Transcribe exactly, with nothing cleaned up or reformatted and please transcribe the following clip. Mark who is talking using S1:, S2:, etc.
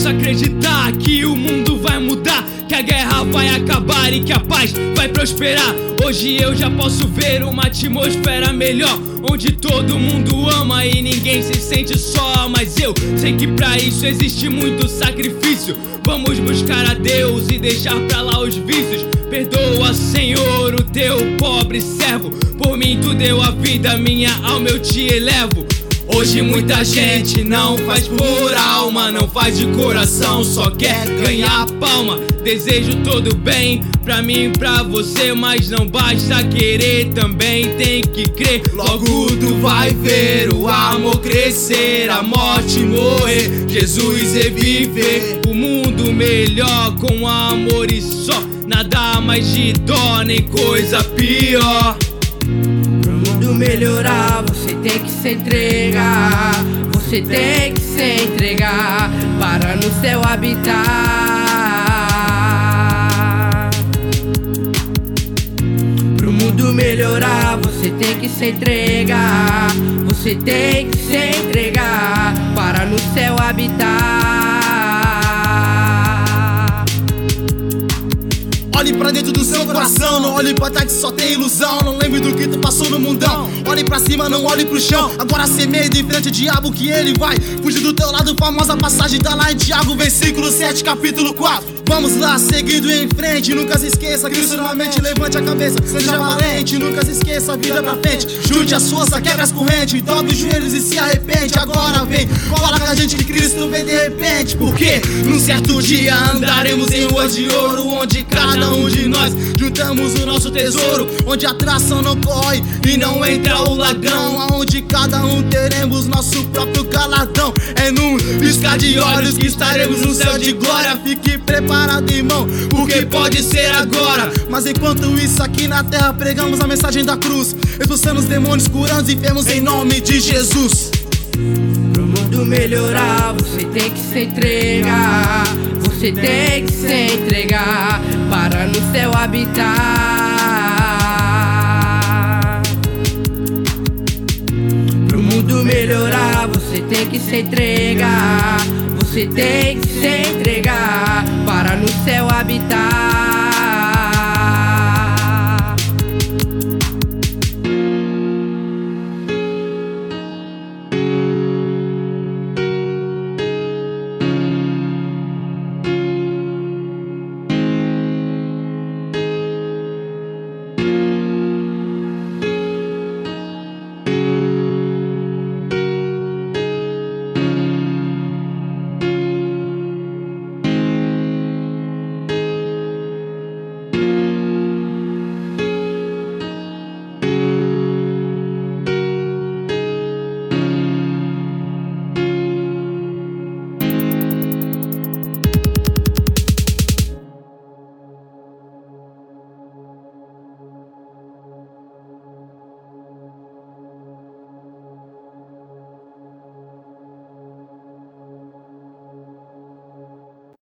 S1: posso acreditar que o mundo vai mudar, que a guerra vai acabar e que a paz vai prosperar. Hoje eu já posso ver uma atmosfera melhor, onde todo mundo ama e ninguém se sente só. Mas eu sei que pra isso existe muito sacrifício. Vamos buscar a Deus e deixar pra lá os vícios. Perdoa, Senhor, o teu pobre servo. Por mim tu deu a vida, minha alma eu te elevo. Hoje muita gente não faz por alma, não faz de coração, só quer ganhar palma. Desejo todo bem pra mim e pra você, mas não basta querer, também tem que crer. Logo tu vai ver o amor crescer, a morte morrer, Jesus reviver. O mundo melhor com amor e só, nada mais de dó nem coisa pior.
S2: Pro mundo melhorar, você tem que se entregar. Você tem que se entregar para no céu habitar. Pro mundo melhorar, você tem que se entregar. Você tem que se entregar para no céu habitar.
S3: Olhe pra dentro do seu coração, não olhe pra trás que só tem ilusão. Não lembre do que tu passou no mundão. Olhe pra cima, não olhe pro chão. Agora semeia de frente ao diabo que ele vai fugir do teu lado, famosa passagem tá lá em Tiago, versículo sete, capítulo quatro. Vamos lá, seguindo em frente, nunca se esqueça, Cristo na mente, levante a cabeça, seja valente, nunca se esqueça, a vida pra frente. Junte as forças, quebra as correntes, dobre os joelhos e se arrepende. Agora vem, cola com a gente que Cristo vem de repente. Porque num certo dia andaremos em ruas de ouro, onde cada um de nós juntamos o nosso tesouro, onde a tração não corre e não entra o ladrão, aonde cada um teremos nosso próprio galardão. É num piscar de olhos que estaremos no céu de glória. Fique preparado, irmão, porque pode ser agora. Mas enquanto isso aqui na terra pregamos a mensagem da cruz, expulsando os demônios, curando os enfermos em nome de Jesus.
S2: Pro mundo melhorar, você tem que se entregar. Você tem que se entregar para no céu habitar. Pro mundo melhorar, você tem que se entregar. Você tem